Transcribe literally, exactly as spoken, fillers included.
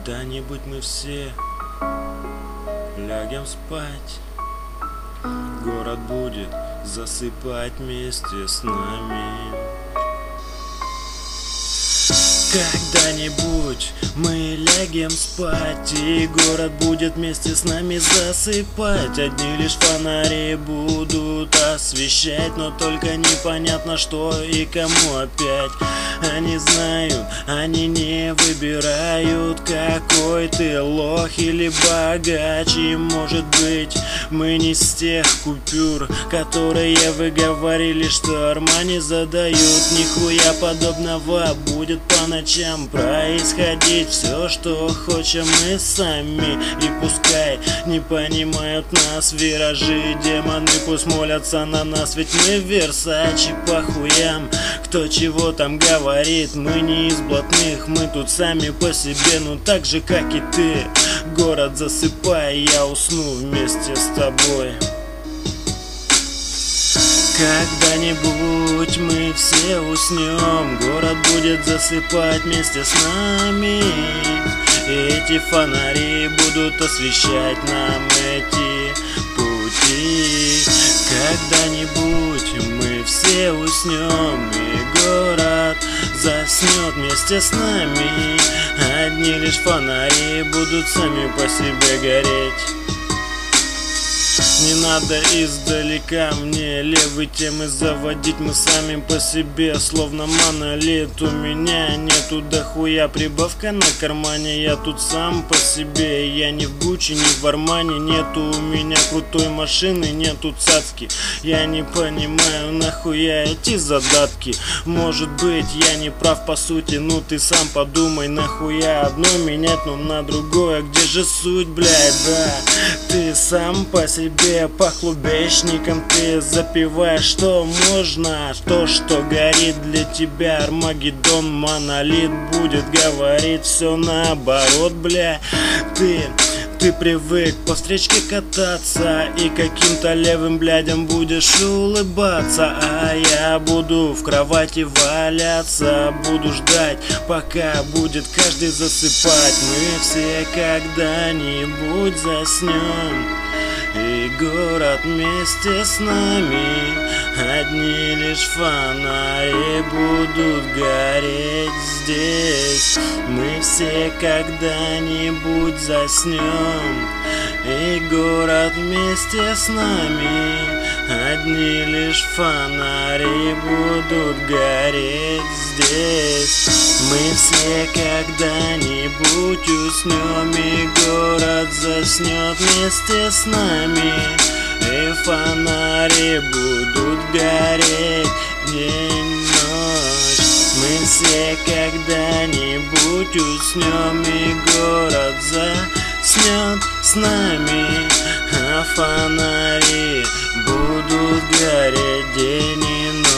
Когда-нибудь мы все лягем спать, город будет засыпать вместе с нами. Когда-нибудь мы лягем спать, и город будет вместе с нами засыпать. Одни лишь фонари будут освещать, но только непонятно что и кому опять. Они знают, они не выбирают, какой ты лох или богач. И может быть мы не с тех купюр, которые вы говорили, что Армани задают. Нихуя подобного, будет по ночам происходить все, что хочем мы сами. И пускай не понимают нас виражи, демоны пусть молятся на нас, ведь мы Версачи. По хуям, кто чего там говорит, мы не из блатных, мы тут сами по себе, ну так же как и ты. Город засыпай, я усну вместе с тобой. Когда-нибудь мы все уснем, город будет засыпать вместе с нами. И эти фонари будут освещать нам эти пути. Когда-нибудь мы все уснем, и город заснет вместе с нами. Одни лишь фонари будут сами по себе гореть. Не надо издалека мне левые темы заводить, мы сами по себе словно монолит. У меня нету дохуя прибавка на кармане, я тут сам по себе. Я не в Гуччи, не в Армани, нету у меня крутой машины, нету цацки. Я не понимаю, нахуя эти задатки. Может быть я не прав по сути, ну ты сам подумай, нахуя одно менять, но на другое. Где же суть, блядь, да? Ты сам по себе. По клубешникам ты запиваешь, что можно. То, что горит для тебя Армагеддон, монолит будет говорить все наоборот, бля. Ты Ты привык по встречке кататься и каким-то левым блядям будешь улыбаться. А я буду в кровати валяться, буду ждать, пока будет каждый засыпать. Мы все когда-нибудь заснем, и город вместе с нами. Одни лишь фонари будут гореть здесь. Мы все когда-нибудь заснем, и город вместе с нами. Одни лишь фонари будут гореть здесь. Мы все когда-нибудь уснем, и город заснет вместе с нами. И фонари будут гореть день, ночь. Мы все когда-нибудь уснем, и город заснет с нами. А фонари будут гореть день и ночь.